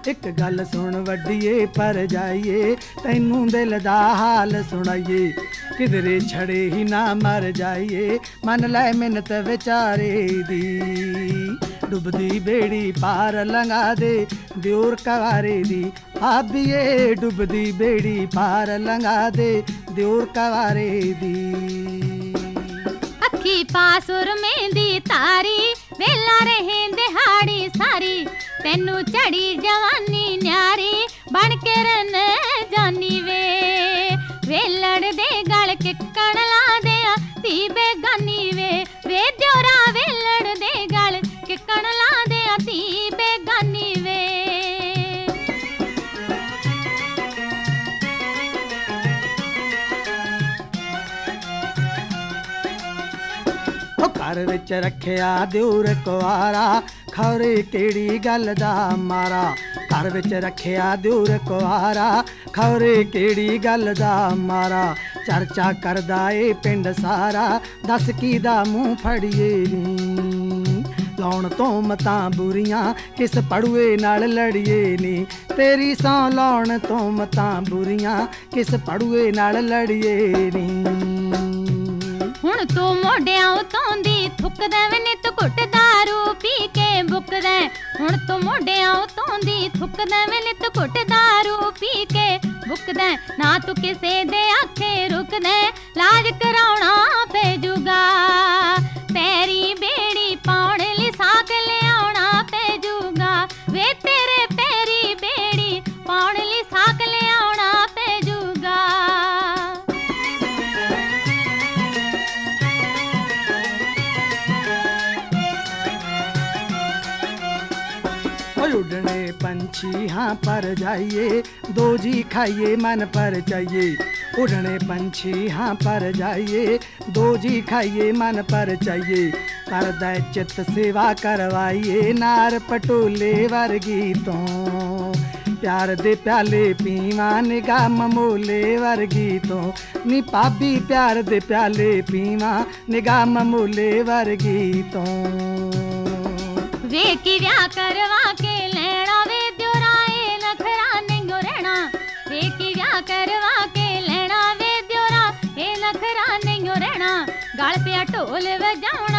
ਇੱਕ ਗੱਲ ਸੁਣ ਵੱਡੀਏ ਪਰ ਜਾਈਏ, ਤੈਨੂੰ ਦਿਲ ਦਾ ਹਾਲ ਸੁਣਾਈਏ। ਕਿਧਰੇ ਛੜੇ ਹੀ ਨਾ ਮਰ ਜਾਈਏ, ਮੰਨ ਲੈ ਮਿੰਨਤ ਵਿਚਾਰੇ ਦੀ। ਡੁੱਬਦੀ ਬੇੜੀ ਪਾਰ ਲੰਘਾ ਦੇ ਦਿਓਰ ਕਵਾਰੇ ਦੀ, ਭਾਬੀਏ ਡੁੱਬਦੀ ਬੇੜੀ ਪਾਰ ਲੰਘਾ ਦੇ ਦਿਓਰ ਕਵਾਰੇ ਦੀ। ਅੱਖੀ ਪਾਸੁਰ ਮਹਿੰਦੀ ਤਾਰੀ, ਵੇਲਾ ਰਹੇ ਦਿਹਾੜੀ ਸਾਰੀ, ਤੈਨੂੰ ਚੜੀ ਜਵਾਨੀ ਨਿਆਰੀ, ਬਣ ਕੇ ਰਨ ਜਾਨੀ ਵੇ। ਵੇਲੜ ਦੇ ਗਲ ਕਿੱਕਣ ਲਾ ਦਿਆਂ ਧੀ ਬੇਗਾਨੀ ਵੇ, ਵੇ ਦਿਓਰਾ ਵੇਲੜ ਦੇ ਗਲ ਕਿੱਕਣ ਲਾ ਦਿਆਂ ਧੀ ਬੇਗਾਨੀ ਵੇ। ਘਰ ਵਿੱਚ ਰੱਖਿਆ ਦਿਓਰ ਕੁਆਰਾ, ਖੌਰੇ ਕਿਹੜੀ ਗੱਲ ਦਾ ਮਾਰਾ। ਘਰ ਵਿੱਚ ਰੱਖਿਆ ਦਿਓਰ ਕੁਆਰਾ, ਖੌਰੇ ਕਿਹੜੀ ਗੱਲ ਦਾ ਮਾਰਾ। ਚਰਚਾ ਕਰਦਾ ਏ ਪਿੰਡ ਸਾਰਾ, ਦੱਸ ਕਿਹਦਾ ਮੂੰਹ ਫੜੀਏ ਨੀ। ਲਾਉਣ ਤੋਂ ਮਤਾਂ ਬੁਰੀਆਂ, ਕਿਸ ਪੜੂਏ ਨਾਲ ਲੜੀਏ ਨੀ। ਤੇਰੀ ਸੌ ਲਾਉਣ ਤੋਂ ਮਤਾਂ ਬੁਰੀਆਂ, ਕਿਸ ਪੜੂਏ ਨਾਲ ਲੜੀਏ ਨੀ। ਹੁਣ ਤੂੰ ਮੋਢਿਆਂ ਉਤੋਂ ਦੀ ਥੁੱਕਦਾ ਵੇ ਨਿੱਤ ਘੁੱਟ ਦਾਰੂ ਪੀ ਕੇ ਬੁੱਕਦਾ। ਹੁਣ ਤੂੰ ਮੋਢਿਆਂ ਉਤੋਂ ਦੀ ਥੁੱਕਦਾ ਵੇ ਨਿੱਤ ਘੁੱਟ ਦਾਰੂ ਪੀ ਕੇ ਬੁੱਕਦਾ। ਨਾ ਤੂੰ ਕਿਸੇ ਦੇ ਆਖੇ ਰੁਕਦਾ, ਲਾਜ ਕਰਾਉਣਾ ਪੈਜੂਗਾ। ਪੈਰੀ ਬੇੜੀ ਪਾਉਣ ਲਈ ਸਾਕ ਲਿਆਉਣਾ ਪੈਜੂਗਾ, ਵੇ ਤੇਰੇ ਪੈਰੀ ਬੇੜੀ ਪਾਉਣ ਲਈ ਸਾਕ ਲਿਆਉਣਾ ਪੈਜੂਗਾ। उड़ने पंछी हाँ पर जाइए, दो जी खाइए मन पर चाहिए। उड़ने पंछी हाँ पर जाइए, दो जी खाइए मन पर चाहिए। करदा चित सेवा करवाइए, नार पटोले वर्गी तो। प्यार दे प्याले पीवा निगाह ममोले वर्गी तो। नी भाभी प्यार दे प्याले पीवा निगाह ममोले वर्गी तो। वे की व्याह करवा के लेना, वे दियोरा ए नखरा नहीं रहना। वे की व्याह करवा के लेना, वे दियोरा ए नखरा नहीं रहना। गल पिया ढोल बजाउणा